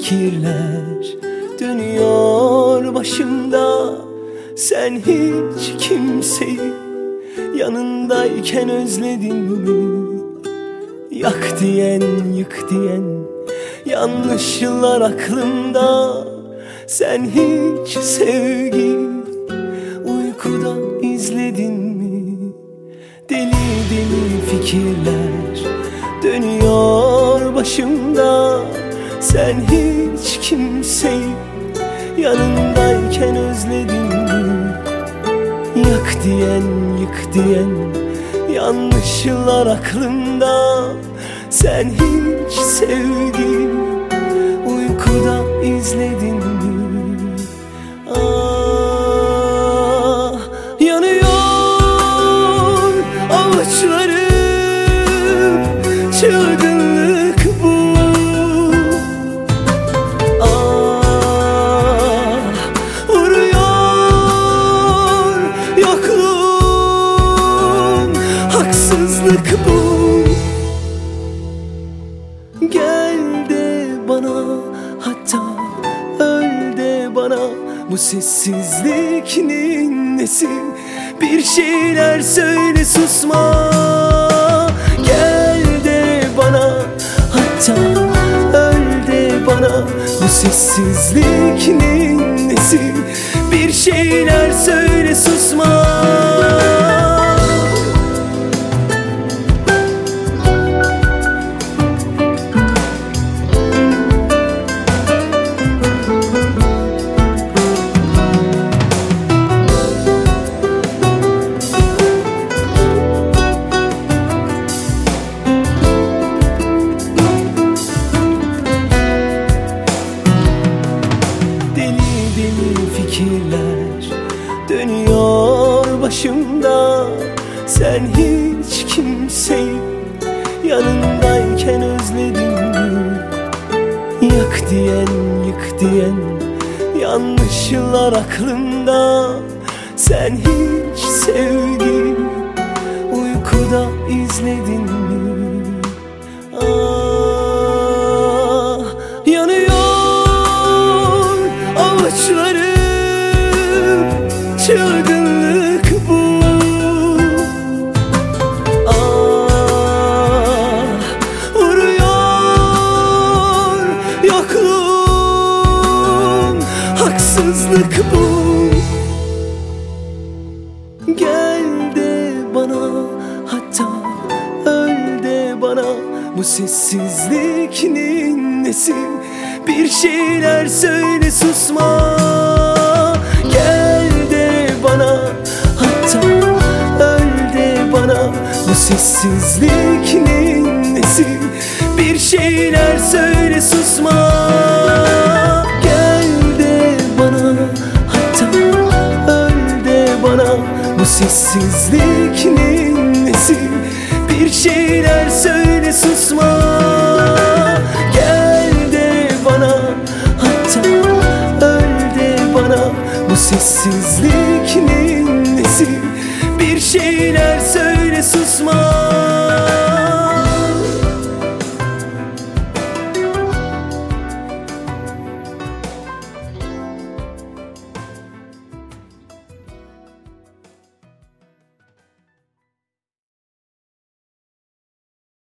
fikirler dönüyor başımda. Sen hiç kimseyi yanındayken özledin mi? Yak diyen, yık diyen yanlışlar aklımda. Sen hiç sevgi uykuda izledin mi? Deli deli fikirler dönüyor başımda. Sen hiç kimseyi yanındayken özledin mi? Yak diyen, yık diyen yanlışlar aklımda. Sen hiç sevgi uykuda izledin mi? Ah, yanıyor avuçlarım, çılgınlık bu. Ah, vuruyor yokluğun, haksızlık bu. Gel de bana, hatta öl de bana. Bu sessizlik neyin nesi? Bir şeyler söyle, susma. Gel de bana, hatta öl de bana. Bu sessizlik neyin nesi? Bir şeyler söyle, susma. Fikirler dönüyor başımda. Sen hiç kimseyi yanındayken özledin mi? Yak diyen, yık diyen yanlışlar aklımda. Sen hiç sevgi uykuda izledin mi? Ah, yanıyor avuçlarım, çılgınlık bu. Ah, vuruyor yokluğun, haksızlık bu. Gel de bana, hatta öl de bana. Bu sessizlik neyin nesi? Bir şeyler söyle, susma. Gel de bana, hatta öl de bana. Bu sessizlik neyin nesi? Bir şeyler söyle, susma. Gel de bana, hatta öl de bana. Bu sessizlik neyin nesi? Bir şeyler söyle, susma. Gel de bana, hatta öl de bana. Bu sessizlik neyin nesi? Bir şeyler söyle, susma.